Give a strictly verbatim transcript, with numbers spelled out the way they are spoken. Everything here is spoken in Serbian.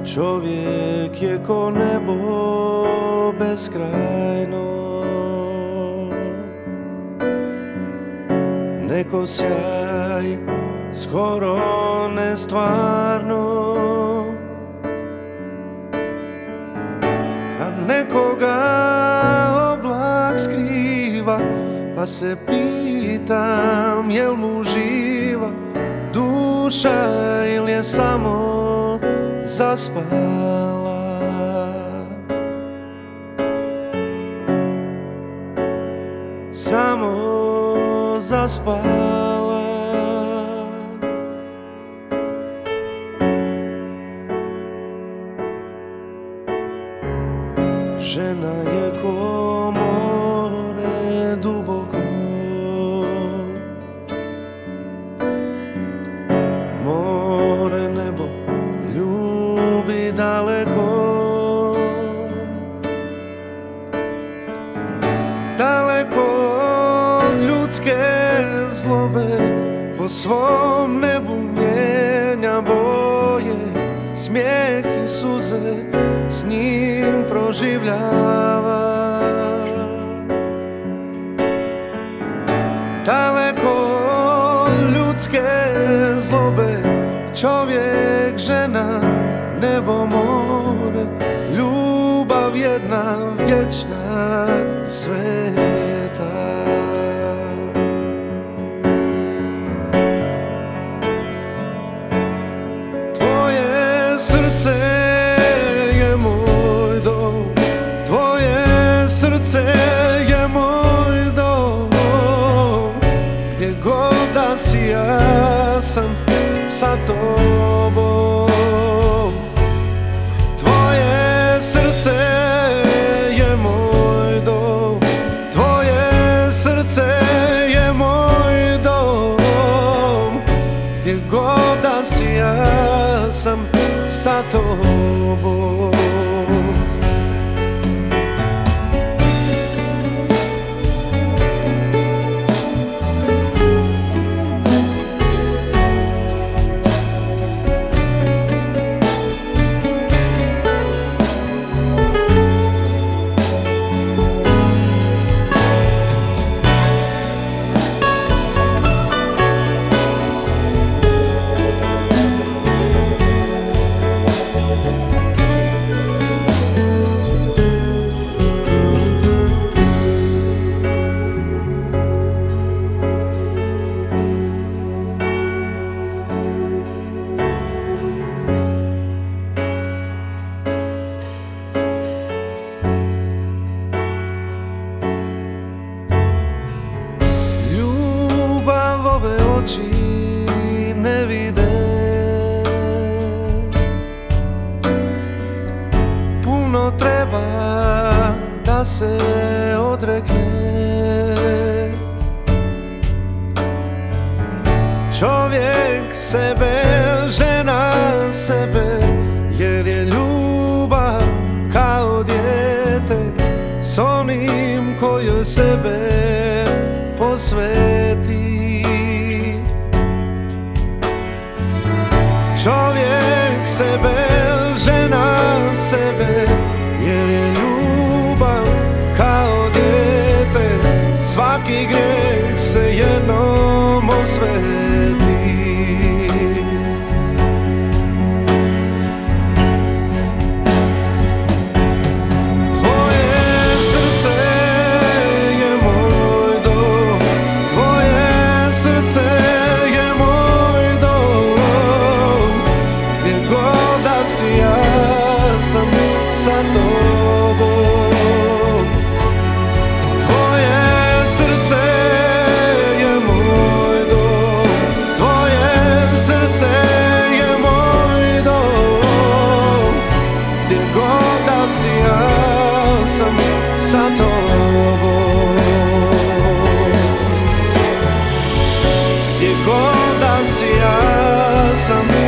Čovjek je ko nebo beskrajno, neko sjaj skoro nestvarno, a nekoga oblak skriva, pa se pitam jel mu živa duša ili je samo zaspala. Samo zaspala. Žena je ko more duboko, more nebo ljubi daleko, daleko ljudske zlobe, po svom nebu mijenja boje, smijeh i suze s njim proživljava. Daleko ljudske zlobe, čovjek, žena, nebo, more, ljubav jedna, vječna, sveta. Tvoje srce je moj dom, tvoje srce je moj dom, gdje god da si ja sam sa tobom. Tvoje srce je moj dom, tvoje srce je moj dom, gdje god da si ja sam sa tobom. Oči ne vide, puno treba da se odrekne. Čovjek sebe, žena sebe, jer je ljubav kao dijete s onim koji sebe posveti. Čovjek sebe, žena sebe, jer je ljubav kao dijete, svaki grijeh se jednom osveti. Tvoje srce je moj dom, tvoje srce je moj dom, gdje god da si ja sam sa tobom. Tvoje srce je moj dom, tvoje srce je moj dom, gdje god da si ja sam sa tobom. Gdje god da si ja sam